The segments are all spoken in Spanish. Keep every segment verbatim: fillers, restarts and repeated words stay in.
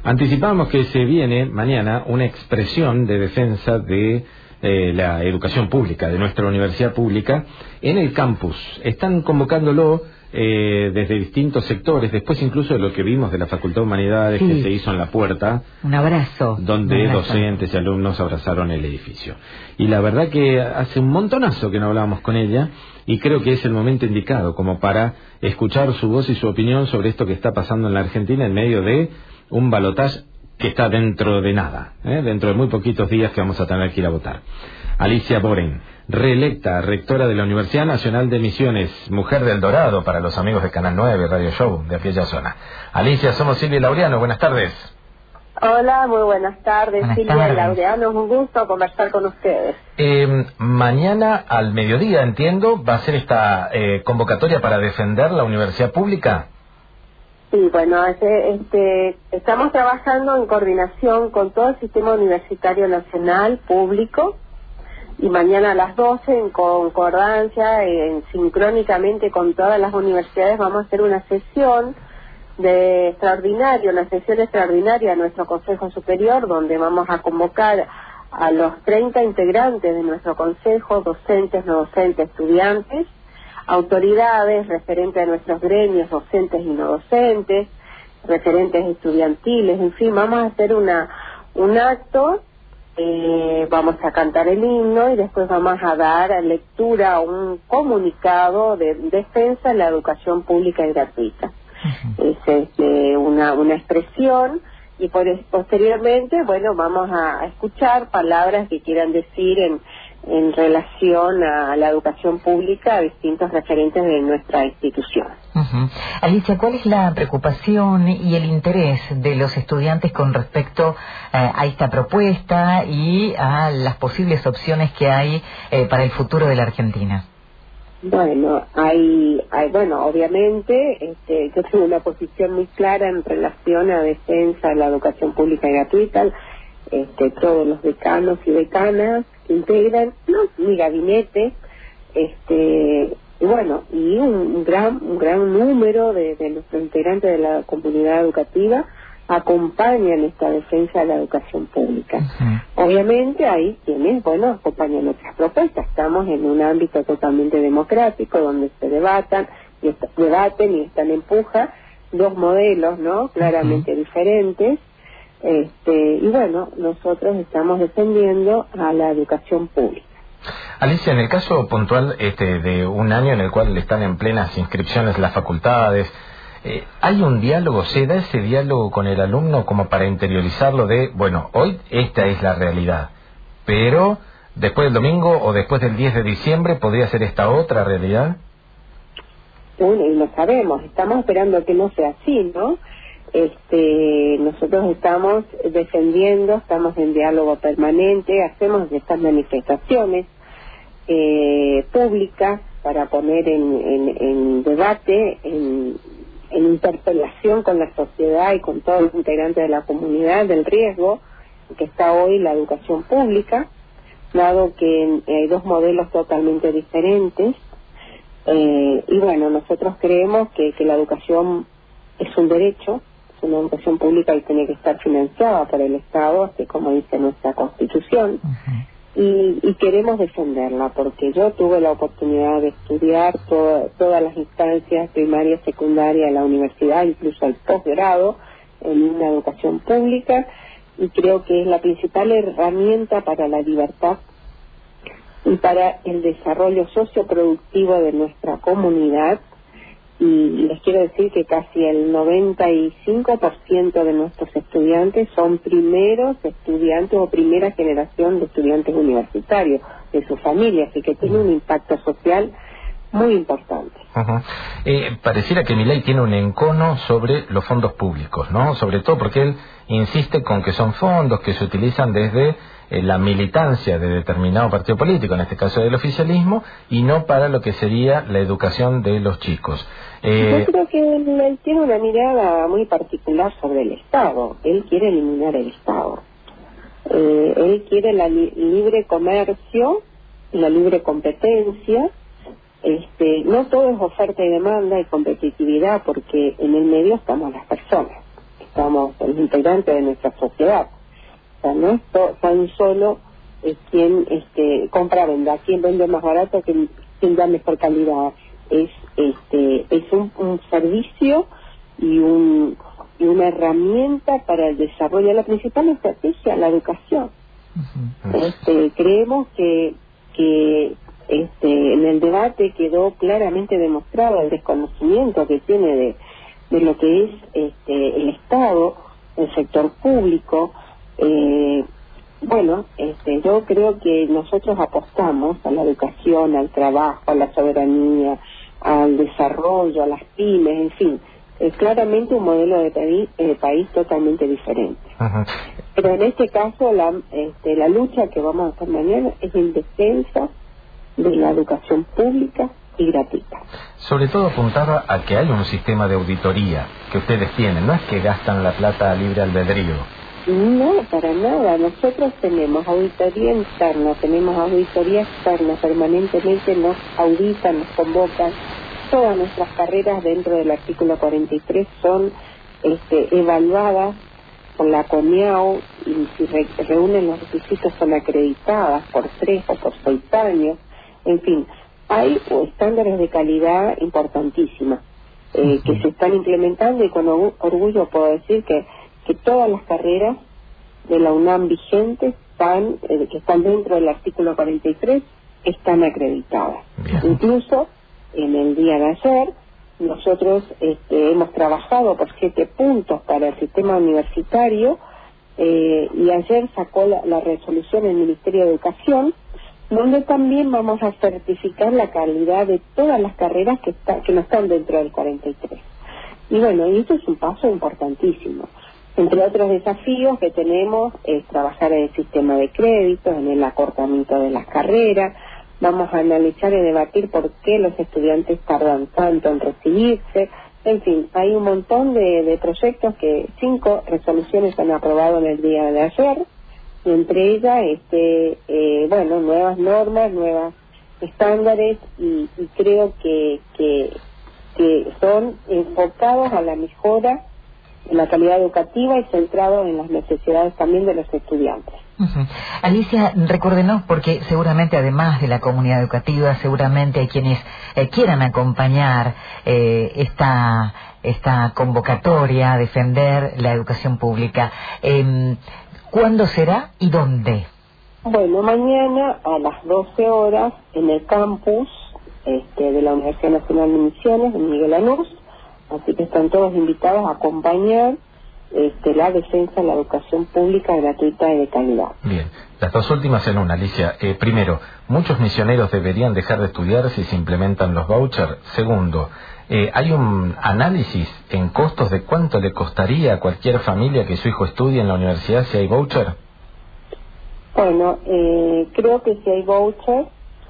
Anticipamos que se viene mañana una expresión de defensa de eh, la educación pública, de nuestra universidad pública, en el campus. Están convocándolo eh, desde distintos sectores, después incluso de lo que vimos de la Facultad de Humanidades, sí, que se hizo en la puerta. Un abrazo. Donde un abrazo. docentes y alumnos abrazaron el edificio. Y la verdad que hace un montonazo que no hablábamos con ella, y creo que es el momento indicado como para escuchar su voz y su opinión sobre esto que está pasando en la Argentina en medio de un balotaje que está dentro de nada, ¿eh? dentro de muy poquitos días que vamos a tener que ir a votar. Alicia Boren, reelecta rectora de la Universidad Nacional de Misiones, mujer del Dorado para los amigos de Canal nueve, Radio Show, de aquella zona. Alicia, somos Silvia y Laureano, buenas tardes. Hola, muy buenas tardes, buenas Silvia tardes. y Laureano, es un gusto conversar con ustedes. Eh, mañana al mediodía, entiendo, va a ser esta eh, convocatoria para defender la universidad pública. Sí, bueno, este, este, estamos trabajando en coordinación con todo el sistema universitario nacional, público, y mañana a las doce, en concordancia, en, sincrónicamente con todas las universidades, vamos a hacer una sesión de extraordinario, una sesión extraordinaria a nuestro Consejo Superior, donde vamos a convocar a los treinta integrantes de nuestro Consejo, docentes, no docentes, estudiantes, autoridades, referentes de nuestros gremios, docentes y no docentes, referentes estudiantiles, en fin, vamos a hacer una un acto, eh, vamos a cantar el himno y después vamos a dar lectura a un comunicado de defensa de la educación pública y gratuita. Uh-huh. Es este, una, una expresión y por, posteriormente, bueno, vamos a, a escuchar palabras que quieran decir en en relación a la educación pública a distintos referentes de nuestra institución. Uh-huh. Alicia, ¿cuál es la preocupación y el interés de los estudiantes con respecto eh, a esta propuesta y a las posibles opciones que hay eh, para el futuro de la Argentina? Bueno, hay, hay bueno, obviamente, este, yo tengo una posición muy clara en relación a defensa de la educación pública y gratuita. Este, todos los decanos y decanas que integran ¿no? mi gabinete, este, y bueno, y un, un gran un gran número de, de nuestros integrantes de la comunidad educativa acompañan esta defensa de la educación pública. Uh-huh. Obviamente hay quienes, bueno, acompañan nuestras propuestas. Estamos en un ámbito totalmente democrático donde se debatan y est- debaten y están en puja dos modelos, ¿no? Claramente uh-huh. diferentes. Este, y bueno, nosotros estamos defendiendo a la educación pública. Alicia, en el caso puntual este, de un año en el cual están en plenas inscripciones las facultades, eh, ¿hay un diálogo? ¿Se da ese diálogo con el alumno como para interiorizarlo de, bueno, hoy esta es la realidad, pero después del domingo o después del diez de diciembre podría ser esta otra realidad? Bueno, y lo sabemos, estamos esperando que no sea así, ¿no? Este, nosotros estamos defendiendo, estamos en diálogo permanente, hacemos estas manifestaciones eh, públicas para poner en, en, en debate, en, en interpelación con la sociedad y con todos los integrantes de la comunidad del riesgo que está hoy la educación pública, dado que hay dos modelos totalmente diferentes. Eh, y bueno, nosotros creemos que, que la educación es un derecho, una educación pública y tiene que estar financiada por el Estado, así como dice nuestra Constitución, uh-huh. y, y queremos defenderla, porque yo tuve la oportunidad de estudiar todo, todas las instancias primaria, secundaria de la universidad, incluso el posgrado, en una educación pública, y creo que es la principal herramienta para la libertad y para el desarrollo socioproductivo de nuestra comunidad. Y les quiero decir que casi el noventa y cinco por ciento de nuestros estudiantes son primeros estudiantes o primera generación de estudiantes universitarios de sus familias, y que tiene un impacto social muy importante. Uh-huh. Eh, pareciera que Milei tiene un encono sobre los fondos públicos, ¿no? Sobre todo porque él insiste con que son fondos que se utilizan desde eh, la militancia de determinado partido político, en este caso del oficialismo, y no para lo que sería la educación de los chicos. Eh... Yo creo que él, él tiene una mirada muy particular sobre el Estado. Él quiere eliminar el Estado. Eh, él quiere la li- libre comercio, la libre competencia. Este, no todo es oferta y demanda y competitividad, porque en el medio estamos las personas. estamos, los integrantes de nuestra sociedad. O sea, no es to, tan solo es quien este, compra venda, quien vende más barato, quien, quien da mejor calidad. Es este es un, un servicio y un y una herramienta para el desarrollo. La principal estrategia, la educación. Uh-huh. Este, creemos que que este en el debate quedó claramente demostrado el desconocimiento que tiene de, de lo que es este el Estado, el sector público. Eh, bueno, este, yo creo que nosotros apostamos a la educación, al trabajo, a la soberanía, al desarrollo, a las pymes, en fin, es claramente un modelo de país, de país totalmente diferente. Ajá. Pero en este caso la, este, la lucha que vamos a hacer mañana es en defensa de la educación pública y gratuita. Sobre todo apuntada a que hay un sistema de auditoría que ustedes tienen, no es que gastan la plata a libre albedrío. No, para nada. Nosotros tenemos auditoría interna, tenemos auditoría externa, permanentemente nos auditan, nos convocan. Todas nuestras carreras dentro del artículo cuarenta y tres son este, evaluadas por la CONIAU y si re, reúnen los requisitos son acreditadas por tres o por seis años. En fin, hay estándares de calidad importantísimos eh, que se están implementando y con orgullo puedo decir que que todas las carreras de la UNAM vigentes están, eh, que están dentro del artículo cuarenta y tres están acreditadas. Bien. Incluso en el día de ayer nosotros este, hemos trabajado por siete puntos para el sistema universitario eh, y ayer sacó la, la resolución el Ministerio de Educación donde también vamos a certificar la calidad de todas las carreras que, está, que no están dentro del cuarenta y tres. Y bueno, y esto es un paso importantísimo. Entre otros desafíos que tenemos es trabajar en el sistema de créditos, en el acortamiento de las carreras. Vamos a analizar y debatir por qué los estudiantes tardan tanto en recibirse. En fin, hay un montón de, de proyectos que cinco resoluciones se han aprobado en el día de ayer. Y entre ellas, este, eh, bueno, nuevas normas, nuevos estándares y, y creo que, que, que son enfocados a la mejora la calidad educativa y centrado en las necesidades también de los estudiantes. Uh-huh. Alicia, recuérdenos, porque seguramente además de la comunidad educativa, seguramente hay quienes eh, quieran acompañar eh, esta esta convocatoria a defender la educación pública. Eh, ¿Cuándo será y dónde? Bueno, mañana a las doce horas en el campus este, de la Universidad Nacional de Misiones, en Miguel Lanús. Así que están todos invitados a acompañar este, la defensa de la educación pública gratuita y de calidad. Bien, las dos últimas en una, Alicia. Eh, primero, ¿muchos misioneros deberían dejar de estudiar si se implementan los vouchers? Segundo, eh, ¿hay un análisis en costos de cuánto le costaría a cualquier familia que su hijo estudie en la universidad si hay voucher? Bueno, eh, creo que si hay voucher,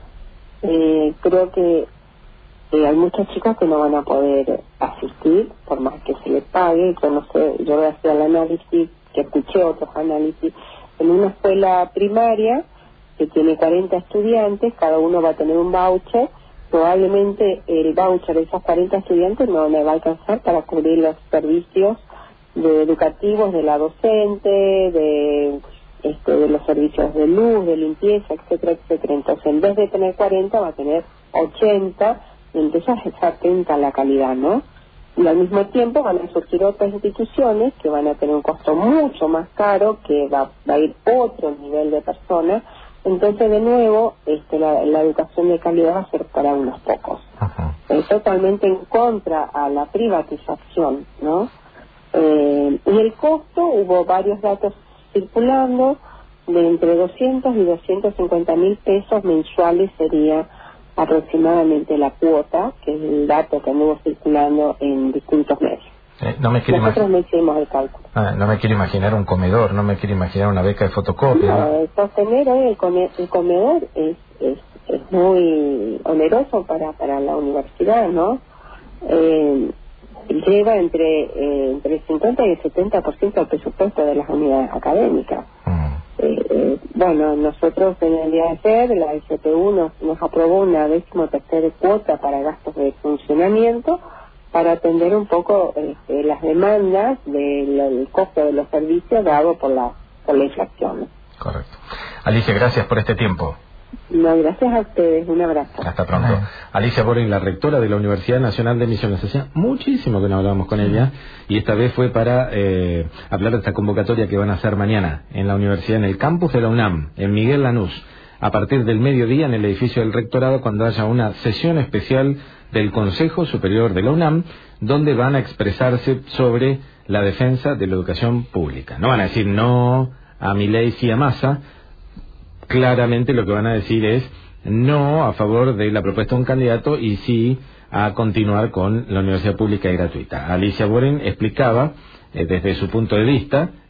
eh, creo que Eh, hay muchos chicos que no van a poder asistir por más que se les pague. Yo no sé, yo voy a hacer el análisis, que escuché otros análisis en una escuela primaria que tiene cuarenta estudiantes, cada uno va a tener un voucher. Probablemente el voucher de esos cuarenta estudiantes no le va a alcanzar para cubrir los servicios de educativos de la docente, de este, de los servicios de luz, de limpieza, etcétera, etcétera. Entonces en vez de tener cuarenta va a tener ochenta. Entonces se atenta a la calidad, ¿no? Y al mismo tiempo van a surgir otras instituciones que van a tener un costo mucho más caro, que va, va a ir otro nivel de personas. Entonces, de nuevo, este, la, la educación de calidad va a ser para unos pocos. Ajá. Es totalmente en contra a la privatización, ¿no? Eh, y el costo, hubo varios datos circulando, de entre doscientos y doscientos cincuenta mil pesos mensuales sería aproximadamente la cuota, que es el dato que anduvo circulando en distintos medios. Eh, no me quiero Nosotros no hicimos el cálculo. Ah, no me quiero imaginar un comedor, no me quiero imaginar una beca de fotocopia. No, ¿no? Sostener hoy el, come, el comedor es, es, es muy oneroso para, para la universidad, ¿no? Eh, lleva entre, eh, entre el cincuenta y el setenta por ciento del presupuesto de las unidades académicas. Mm. Eh, eh, bueno, nosotros en el día de ayer, la S P U nos, nos aprobó una décimo tercera cuota para gastos de funcionamiento, para atender un poco este, las demandas del costo de los servicios dado por la, por la inflación. Correcto. Alicia, gracias por este tiempo. No, gracias a ustedes, un abrazo. Hasta pronto. Ay. Alicia Boring, la rectora de la Universidad Nacional de Misiones. Hacía muchísimo que no hablábamos con ella y esta vez fue para eh, hablar de esta convocatoria que van a hacer mañana en la universidad, en el campus de la UNAM, en Miguel Lanús, a partir del mediodía en el edificio del rectorado, cuando haya una sesión especial del Consejo Superior de la UNAM, donde van a expresarse sobre la defensa de la educación pública. No van a decir no a Milei, sí a Massa. Claramente lo que van a decir es no a favor de la propuesta de un candidato y sí a continuar con la universidad pública y gratuita. Alicia Boring explicaba eh, desde su punto de vista